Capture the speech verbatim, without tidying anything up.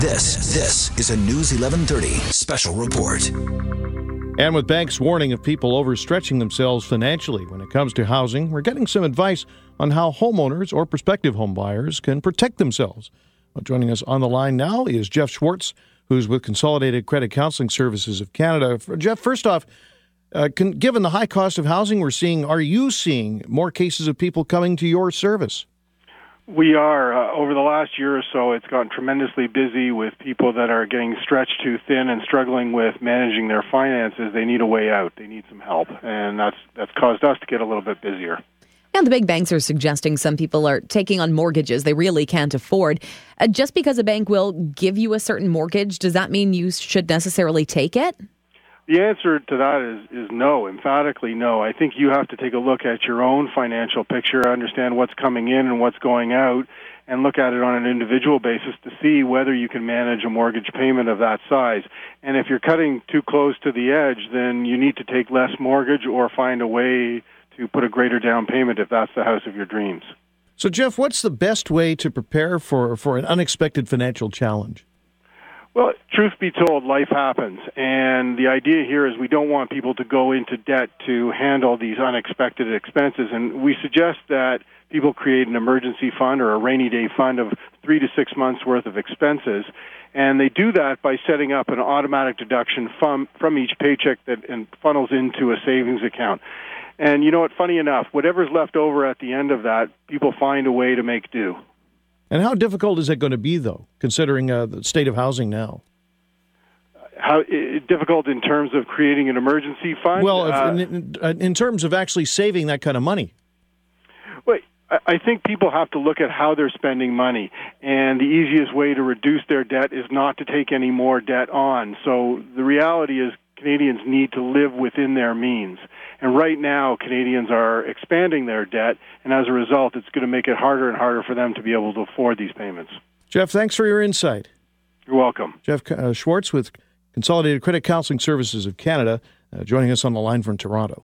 This, this is a News eleven thirty special report. And with banks warning of people overstretching themselves financially when it comes to housing, we're getting some advice on how homeowners or prospective home buyers can protect themselves. Well, joining us on the line now is Jeff Schwartz, who's with Consolidated Credit Counseling Services of Canada. Jeff, first off, uh, can, given the high cost of housing we're seeing, are you seeing more cases of people coming to your service? We are. Uh, over the last year or so, it's gotten tremendously busy with people that are getting stretched too thin and struggling with managing their finances. They need a way out. They need some help, and that's that's caused us to get a little bit busier. And the big banks are suggesting some people are taking on mortgages they really can't afford. Uh, just because a bank will give you a certain mortgage, does that mean you should necessarily take it? The answer to that is, is no, emphatically no. I think you have to take a look at your own financial picture, understand what's coming in and what's going out, and look at it on an individual basis to see whether you can manage a mortgage payment of that size. And if you're cutting too close to the edge, then you need to take less mortgage or find a way to put a greater down payment if that's the house of your dreams. So, Jeff, what's the best way to prepare for, for an unexpected financial challenge? Well, truth be told, life happens, and the idea here is we don't want people to go into debt to handle these unexpected expenses, and we suggest that people create an emergency fund or a rainy day fund of three to six months' worth of expenses, and they do that by setting up an automatic deduction from, from each paycheck that and funnels into a savings account. And you know what, funny enough, whatever's left over at the end of that, people find a way to make do. And how difficult is that going to be, though, considering uh, the state of housing now? How uh, difficult in terms of creating an emergency fund? Well, if, uh, in, in, in terms of actually saving that kind of money. Well, I think people have to look at how they're spending money, and the easiest way to reduce their debt is not to take any more debt on. So the reality is Canadians need to live within their means. And right now, Canadians are expanding their debt, and as a result, it's going to make it harder and harder for them to be able to afford these payments. Jeff, thanks for your insight. You're welcome. Jeff uh, Schwartz with Consolidated Credit Counseling Services of Canada, uh, joining us on the line from Toronto.